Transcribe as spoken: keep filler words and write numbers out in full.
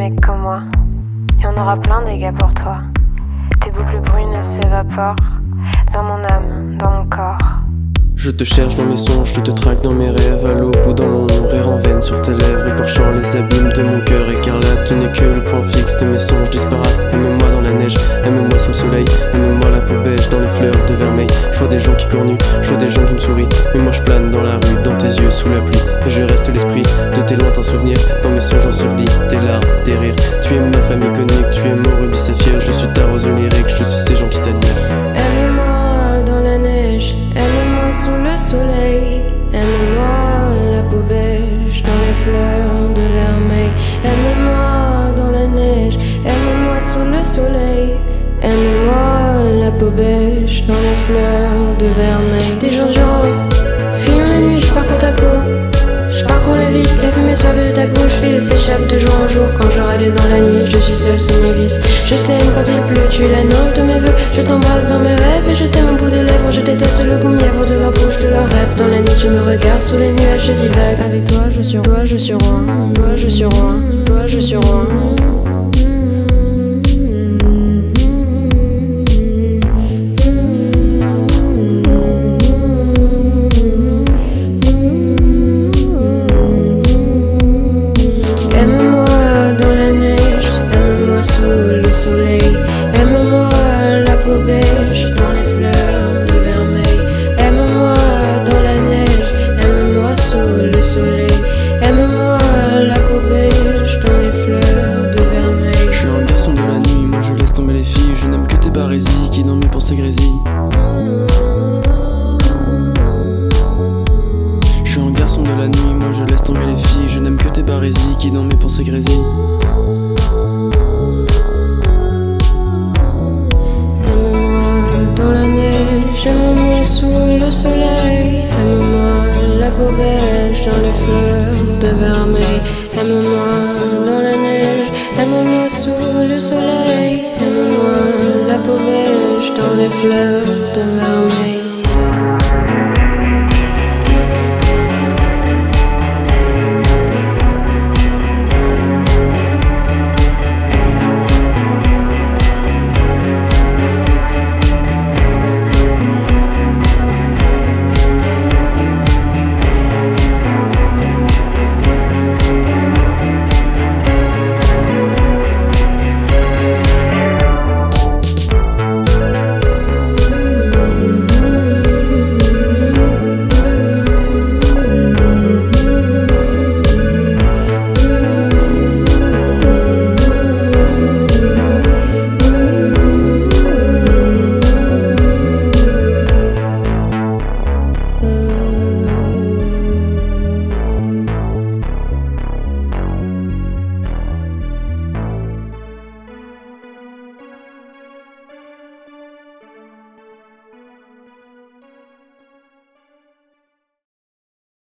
mecs comme moi. Y en aura plein des gars pour toi. Tes boucles brunes s'évaporent dans mon âme, dans mon corps. Je te cherche dans mes songes, je te traque dans mes rêves, à l'aube ou dans mon rire en veine sur tes lèvres, écorchant les abîmes de mon cœur écarlate. Tu n'es que le point fixe de mes songes disparates. Aime-moi dans la neige, aime-moi sous le soleil, aime-moi la peau beige dans les fleurs de vermeil. Je vois des gens qui cornuent, je vois des gens qui me sourient, mais moi je plane dans la rue, dans tes yeux sous la pluie, et je reste l'esprit de tes lointains souvenirs. Dans mes songes ensevelis, tes larmes, tes rires. Tu es ma femme iconique, tu es mon rubis saphir. Je suis ta rose lyrique, je suis ces gens qui t'admirent. Aime-moi dans la neige, aime-moi sous le soleil, aime-moi la peau beige dans les fleurs de vermeil. Aime-moi dans la neige, aime-moi sous le soleil, aime-moi la peau beige dans les fleurs de vermeil. Des jours durant, fuyant la nuit, je parcours ta peau. Je parcours la ville, la fumée suave de ta bouche file, s'échappe de jour en jour. Quand je râle dans la nuit, je suis seule sous mes vices. Je t'aime quand il pleut, tu es la nymphe de mes vœux. Je t'embrasse dans mes rêves et je t'aime au bout des lèvres. Je déteste le goût mièvre de leur bouche, de leur rêve. Dans la nuit, tu me regardes sous les nuages, je divague. Avec toi, je suis roi, je suis roi. Toi, je suis roi. Toi, je suis roi. Soleil. Aime-moi la peau beige dans les fleurs de vermeil. Aime-moi dans la neige, aime-moi sous le soleil. Aime-moi la peau beige dans les fleurs de vermeil. Je suis un garçon de la nuit, moi je laisse tomber les filles. Je n'aime que tes barésies qui dans mes pensées grésillent. Je suis un garçon de la nuit, moi je laisse tomber les filles. Je n'aime que tes barésies qui dans mes pensées grésillent. Aime-moi sous le soleil, aime-moi la peau beige dans les fleurs de vermeil. Aime-moi dans la neige, aime-moi sous le soleil, aime-moi la peau beige dans les fleurs de vermeil.